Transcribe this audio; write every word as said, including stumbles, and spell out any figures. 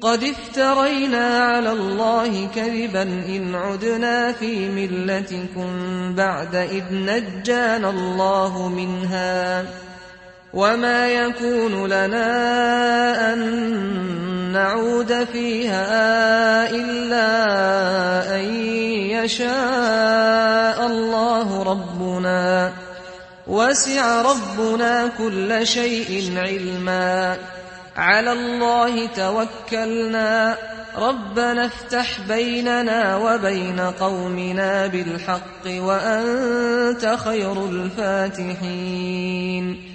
قد افترينا على الله كذبا إن عدنا في ملتكم بعد إذ نجانا الله منها وما يكون لنا أن نعود فيها إلا أن يشاء الله ربنا وسع ربنا كل شيء علما على الله توكلنا ربنا افتح بيننا وبين قومنا بالحق وأنت خير الفاتحين